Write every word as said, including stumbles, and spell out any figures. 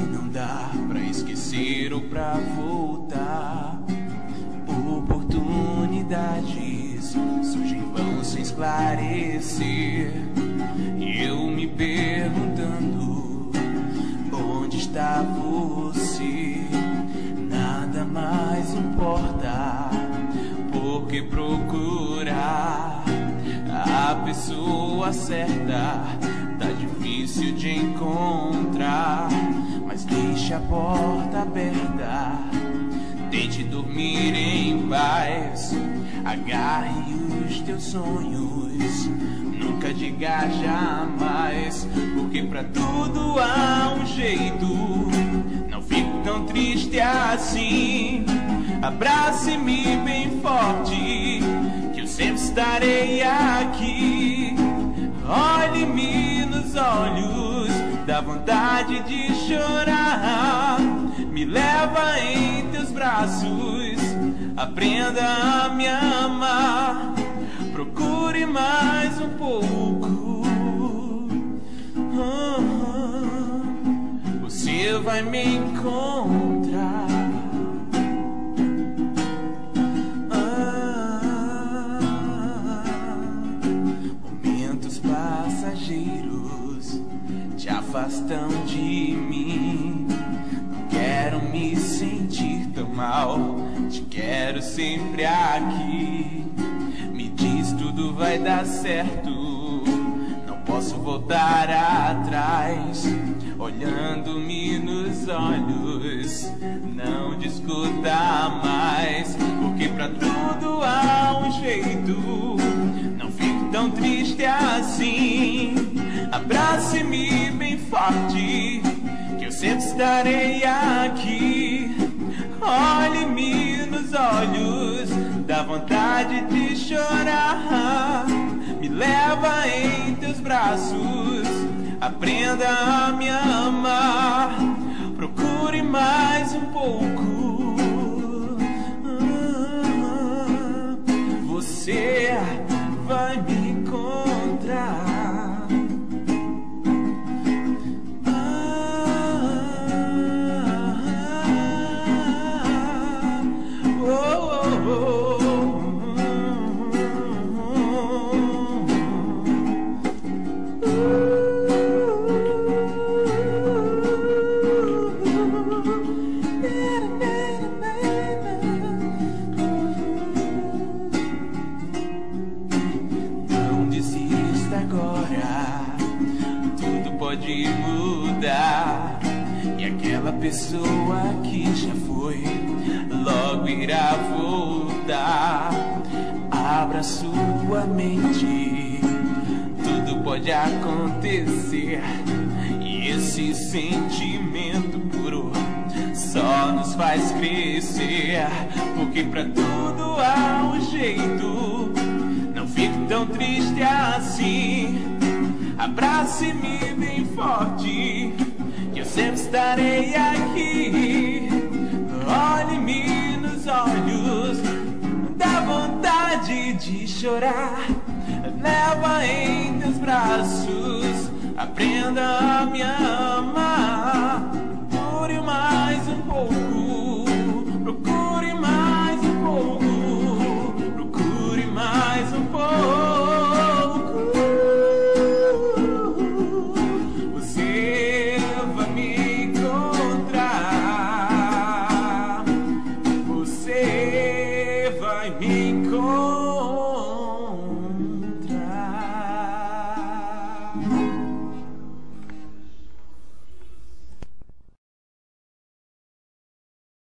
não dá pra esquecer ou pra voltar. Oportunidades surgem vão sem esclarecer, e eu me perguntando onde está você. Nada mais importa, porque procurar a pessoa certa tá difícil de encontrar. Mas deixe a porta aberta, tente dormir em paz, agarre os teus sonhos, nunca diga jamais, porque pra tudo há um jeito. Não fico tão triste assim, abrace-me bem forte, que eu sempre estarei aqui. Olhe-me nos olhos, dá vontade de chorar. Me leva em teus braços, aprenda a me amar. Procure mais um pouco, você vai me encontrar. Momentos passageiros te afastam de mim. Não quero me sentir tão mal, te quero sempre aqui. Me diz tudo vai dar certo, não posso voltar atrás. Olhando-me nos olhos, não discuta mais, porque pra tudo há um jeito. Não fico tão triste assim, abrace-me bem forte, que eu sempre estarei aqui. Olhe-me nos olhos, dá vontade de chorar. Me leva em teus braços, aprenda a me amar. Procure mais um pouco, você vai me encontrar. Pode mudar, e aquela pessoa que já foi logo irá voltar. Abra sua mente, tudo pode acontecer, e esse sentimento puro só nos faz crescer, porque pra tudo há um jeito. Não fique tão triste assim, abrace-me bem forte, que eu sempre estarei aqui. Olhe-me nos olhos, dá vontade de chorar. Leva em teus braços, aprenda a me amar. Procure mais um pouco, procure mais um pouco, procure mais um pouco. Vai me encontrar.